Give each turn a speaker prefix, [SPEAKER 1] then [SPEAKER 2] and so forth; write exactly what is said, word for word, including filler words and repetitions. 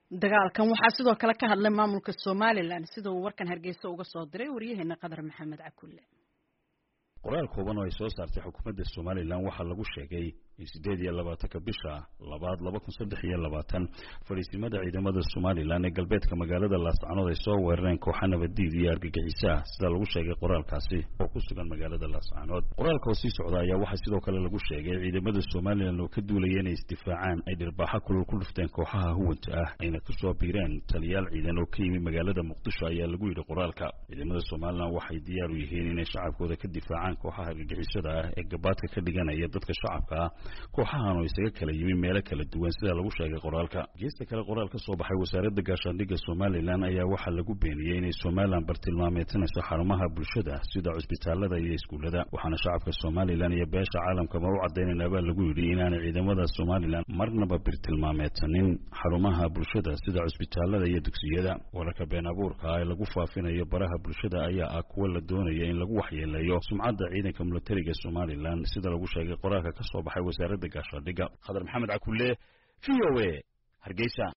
[SPEAKER 1] dagaalkan waxaa sidoo kale ka hadlay maamulka Somaliland sida uu warkan Hargeysa uga soo diray wariyaheena Qadar Maxamed Cakulle.
[SPEAKER 2] qoraal kooban oo ay soo saartay xukuumadda Somaliland waxa lagu sheegay in sideed iyo labaatanka bisha labaad laba kun saddex iyo labaatan fariisimada ciidamada Somaliland ee galbeedka magaalada Laascaanood ay soo weerareen kooxo nabadiid iyo argagixisa sida lagu sheegay qoraalkaasi oo ku sugan magaalada Laascaanood. qoraalka oo sii socda ayaa waxa sidoo kale lagu sheegay ciidamada Somaliland oo ka duulayeen inay isdifaacaan ay dhirbaaxa kulul ku dhufteen kooxaha huwanta ah ayna ku soo biireen taliyaal ciidan oo ka yimid magaalada Muqdisho ayaa lagu yiri qoraalka. ciidamada Somaliland waxay diyaar u yihiin inay shacabkooda ka difaacaan kooxaha argagixisada ah ee gabaadka ka dhiganaya dadka shacabka ah kooxahan oo isaga kala yimid meelo kala duwan sida lagu sheegay qoraalka. geesta kale qoraal ka soo baxay wasaaradda gaashaandhigga Somaliland ayaa waxa lagu beeniyay inay Somaliland bartilmaameedsanayso xarumaha bulshada sida cusbitaalada iyo iskuulada waxaana shacabka Somaliland iyo beesha caalamka ma u cadeynaynaaba lagu yiri inaanay ciidamada Somaliland marnaba bartilmaameedsanin xarumaha bulshada sida cusbitaalada iyo dugsiyada. wararka been abuurka ah ee lagu faafinayo baraha bulshada ayaa ah kuwa la doonaya in lagu waxyeeleeyo sumcadda ciidanka militariga Somaliland sida lagu sheegay qoraalka ka soo baxay wasaaradda gaashaandhigga. Qadar Maxamed Cakulle, V O A, Hargeysa.